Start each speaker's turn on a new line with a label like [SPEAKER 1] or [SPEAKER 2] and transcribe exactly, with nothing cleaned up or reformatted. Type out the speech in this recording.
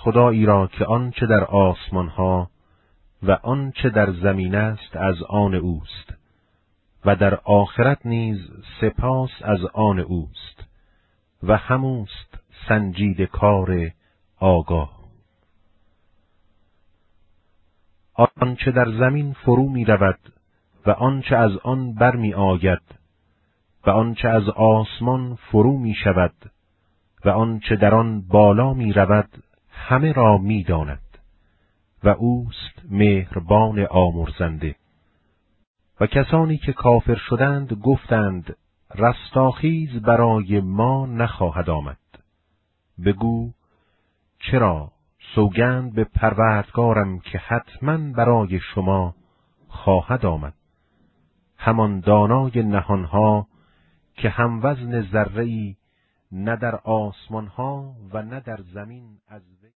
[SPEAKER 1] خدایی را که آنچه در آسمانها و آنچه در زمین است از آن اوست و در آخرت نیز سپاس از آن اوست و هموست سنجید کار آگاه. آنچه در زمین فرو می رود و آنچه از آن برمی آید و آنچه از آسمان فرو می شود و آنچه در آن بالا می رود همه را می داند و اوست مهربان آمرزنده. و کسانی که کافر شدند گفتند رستاخیز برای ما نخواهد آمد. بگو چرا؟ سوگند به پروردگارم که حتما برای شما خواهد آمد. همان دانای نهانها که هم وزن ذره‌ای نه در آسمانها و نه در زمین از